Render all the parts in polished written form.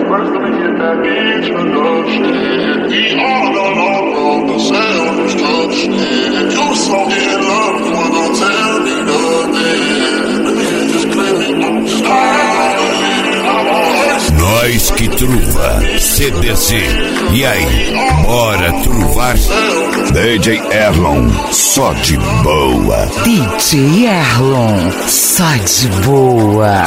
first let me get that introduction. We all know the self-destruction. You so in love, when don't tell me nothing. Let me just play me Nós que truva, CDC. E aí, bora truvar? DJ Erlon, só de boa. DJ Erlon, só de boa.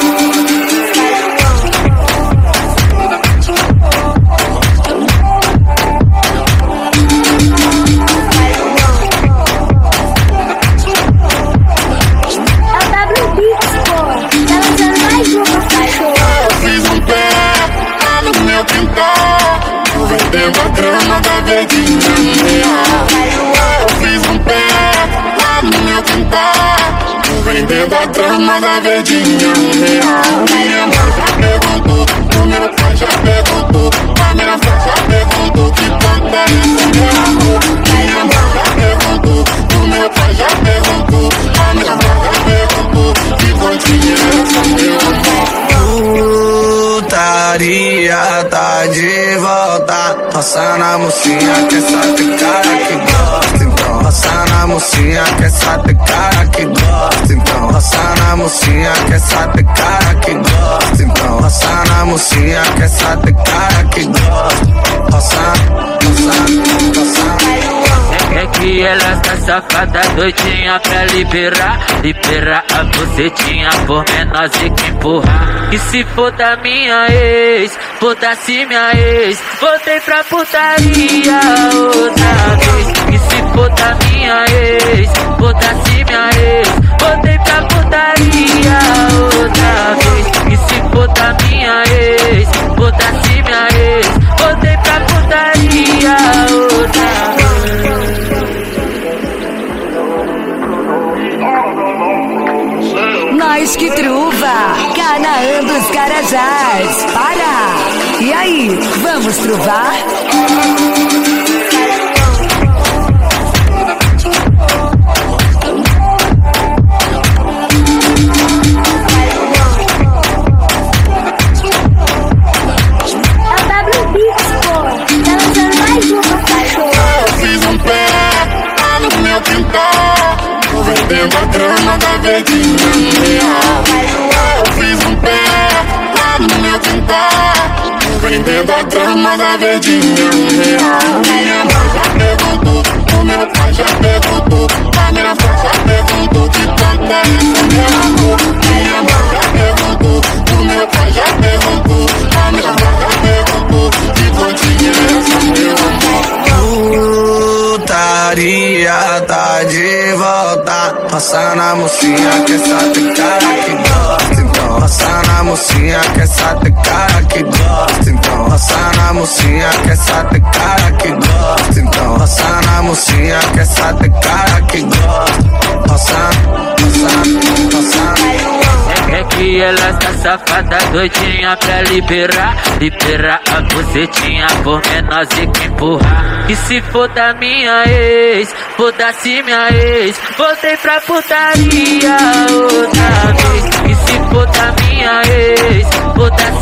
Vendendo a grama da verdinha real. Eu fiz um pé lá no meu quintal. Vendendo a grama da verdinha real. Minha mãe já perguntou, o meu pai já perguntou, a minha fé já perguntou que planta é essa, meu amor. Minha mãe já perguntou, o meu pai já perguntou, a minha mãe já perguntou que plantinha é essa, meu amor. Putaria tá de volta, roça na mocinha que essa tem cara que gosta. Então roça na mocinha que essa tem cara que gosta. Então roça na mocinha que essa tem cara que gosta. Então roça na mocinha que essa tem cara que gosta. Roça, roça, roça. É que ela tá safada, doidinha pra liberar a bucetinha por menor e que empurrar. E se for da minha ex, foda-se minha ex, voltei pra putaria outra vez. E se for da minha ex, foda-se minha ex, voltei pra putaria outra vez. E se for da minha ex, foda-se minha ex, voltei pra putaria outra vez. Nós que truva, Canaã dos Carajás. Para! E aí, vamos truvar? Vendendo a grama da verdinha real. Eu fiz um pé lá no meu quintal. Vendendo a grama da verdinha real. Minha mãe já perguntou, o meu pai já perguntou, a minha fé já perguntou que planta é essa, meu amor. Minha mãe já perguntou, o meu pai já perguntou, a minha fé já perguntou que plantinha é essa, meu amor. Putaria tá de volta, roça na mocinha que essa tem cara que gosta. Então roça na mocinha que essa tem cara que gosta. Então roça na mocinha que essa tem cara que gosta. Então roça na mocinha que essa tem cara que gosta. Roça, roça, roça. É que ela tá safada, doidinha pra liberar a bucetinha por menor e que empurrar. E se for da minha ex, foda-se minha ex, voltei pra putaria outra vez. E se for da minha ex, foda-se